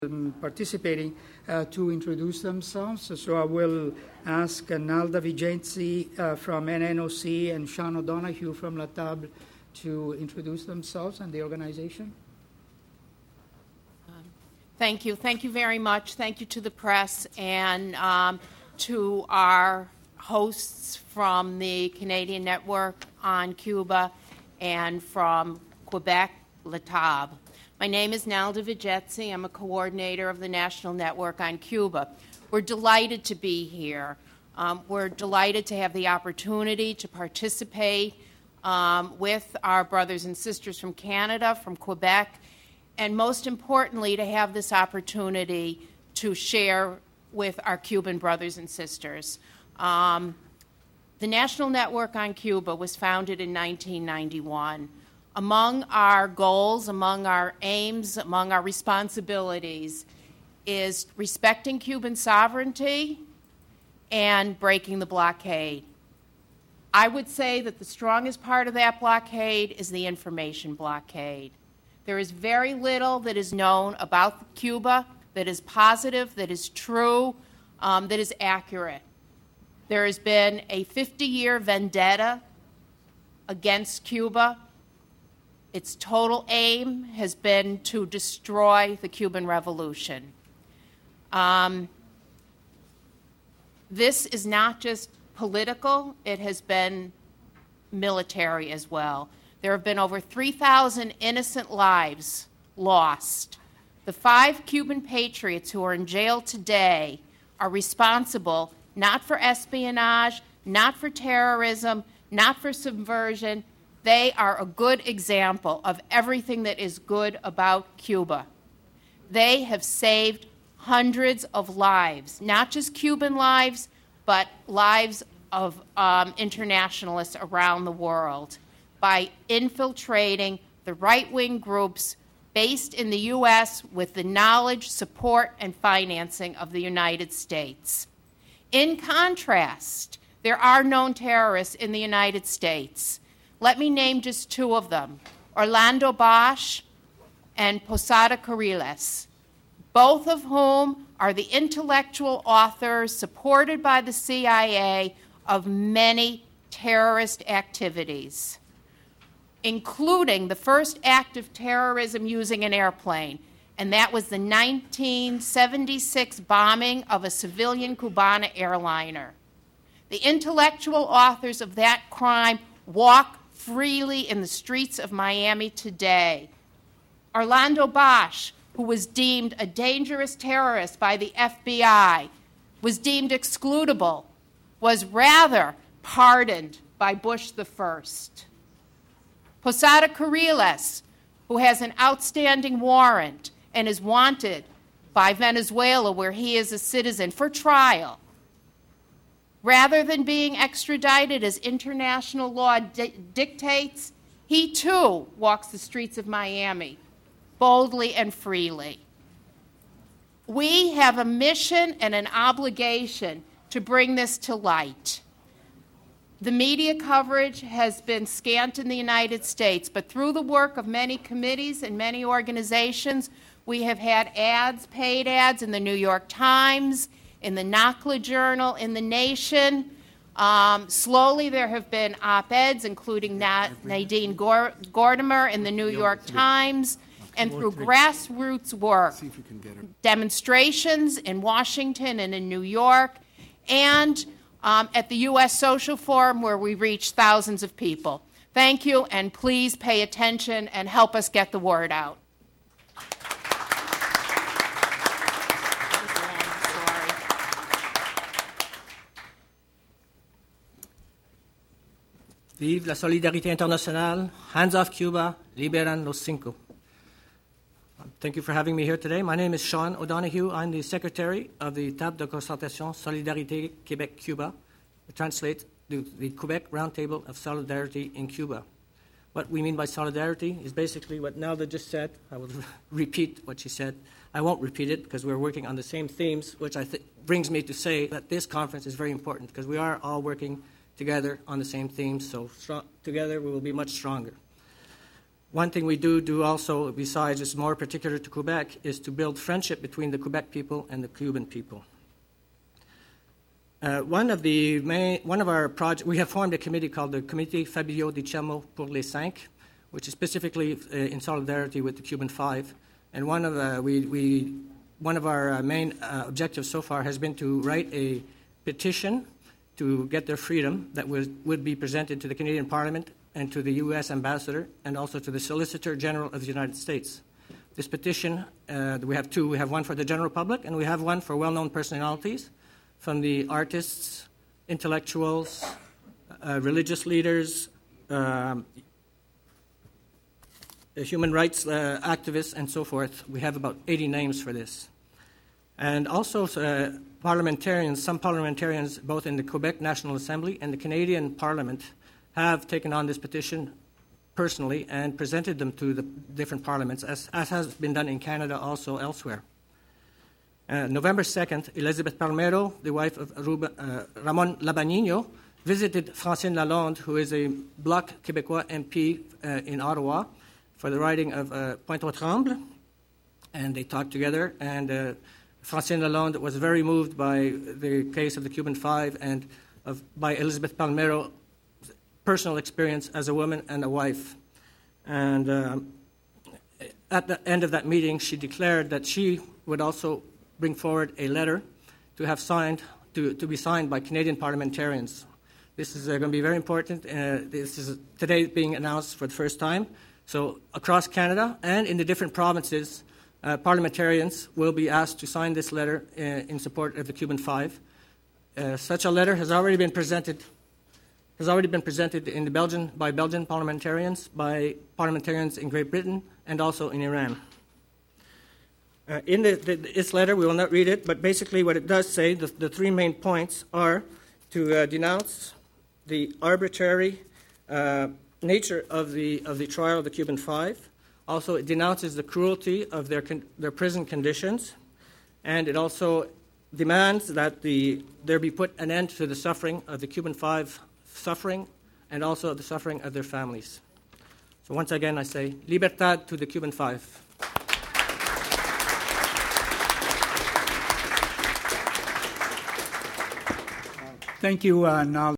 participating to introduce themselves. So I will ask Nalda Vigenzi from NNOC and Sean O'Donoghue from La Table to introduce themselves and the organization. Thank you. Thank you very much. Thank you to the press and to our hosts from the Canadian Network on Cuba and from Quebec, La Table. My name is Nalda Vigenzi. I'm a coordinator of the National Network on Cuba. We're delighted to be here. We're delighted to have the opportunity to participate with our brothers and sisters from Canada, from Quebec, and most importantly, to have this opportunity to share with our Cuban brothers and sisters. The National Network on Cuba was founded in 1991. Among our goals, among our aims, among our responsibilities is respecting Cuban sovereignty and breaking the blockade. I would say that the strongest part of that blockade is the information blockade. There is very little that is known about Cuba that is positive, that is true, that is accurate. There has been a 50-year vendetta against Cuba. Its total aim has been to destroy the Cuban Revolution. This is not just political, it has been military as well. There have been over 3,000 innocent lives lost. The 5 Cuban patriots who are in jail today are responsible not for espionage, not for terrorism, not for subversion. They are a good example of everything that is good about Cuba. They have saved hundreds of lives, not just Cuban lives, but lives of internationalists around the world by infiltrating the right-wing groups based in the U.S. with the knowledge, support, and financing of the United States. In contrast, there are known terrorists in the United States. Let me name just 2 of them, Orlando Bosch and Posada Carriles, both of whom are the intellectual authors supported by the CIA of many terrorist activities, including the first act of terrorism using an airplane, and that was the 1976 bombing of a civilian Cubana airliner. The intellectual authors of that crime walk freely in the streets of Miami today. Orlando Bosch, who was deemed a dangerous terrorist by the FBI, was deemed excludable, was rather pardoned by Bush the First. Posada Carriles, who has an outstanding warrant and is wanted by Venezuela, where he is a citizen, for trial, rather than being extradited as international law dictates, he too walks the streets of Miami boldly and freely. We have a mission and an obligation to bring this to light. The media coverage has been scant in the United States, but through the work of many committees and many organizations, we have had ads, paid ads in the New York Times, in the NACLA Journal, in The Nation. Slowly there have been op-eds, including Nadine Gordimer in the New York Times, and through grassroots work, demonstrations in Washington and in New York, and at the U.S. Social Forum, where we reach thousands of people. Thank you, and please pay attention and help us get the word out. Vive la solidarité internationale. Hands off Cuba. Liberan los cinco. Thank you for having me here today. My name is Sean O'Donoghue. I'm the secretary of the Table de Concertation Solidarité Québec-Cuba, which translates to the Quebec Roundtable of Solidarity in Cuba. What we mean by solidarity is basically what Nalda just said. I will repeat what she said. I won't repeat it because we're working on the same themes, which brings me to say that this conference is very important because we are all working together on the same themes, so together we will be much stronger. One thing we do also, besides it's more particular to Quebec, is to build friendship between the Quebec people and the Cuban people. One of our projects, we have formed a committee called the Comité Fabio Di Cemo pour les Cinq, which is specifically in solidarity with the Cuban Five. And one of our main objectives so far has been to write a petition to get their freedom that would be presented to the Canadian Parliament and to the U.S. Ambassador and also to the Solicitor General of the United States. This petition, we have two. We have one for the general public and we have one for well-known personalities from the artists, intellectuals, religious leaders, human rights activists, and so forth. We have about 80 names for this. And also parliamentarians, some parliamentarians, both in the Quebec National Assembly and the Canadian Parliament, have taken on this petition personally and presented them to the different parliaments, as has been done in Canada also elsewhere. November 2nd, Elizabeth Palmero, the wife of Ramon Labanino, visited Francine Lalonde, who is a Bloc Québécois MP in Ottawa, for the riding of Pointe-aux-Trembles, and they talked together, and Francine Lalonde was very moved by the case of the Cuban Five and by Elizabeth Palmero's personal experience as a woman and a wife. And at the end of that meeting, she declared that she would also bring forward a letter to have signed, to be signed by Canadian parliamentarians. This is going to be very important. This is today being announced for the first time. So across Canada and in the different provinces, parliamentarians will be asked to sign this letter in support of the Cuban Five. Such a letter has already been presented by Belgian parliamentarians, by parliamentarians in Great Britain, and also in Iran. In this letter, we will not read it, but basically what it does say, the three main points are to denounce the arbitrary nature of the trial of the Cuban Five. Also, it denounces the cruelty of their prison conditions, and it also demands that there be put an end to the suffering of the Cuban Five suffering, and also the suffering of their families. So once again, I say, libertad to the Cuban Five. Thank you, Nal.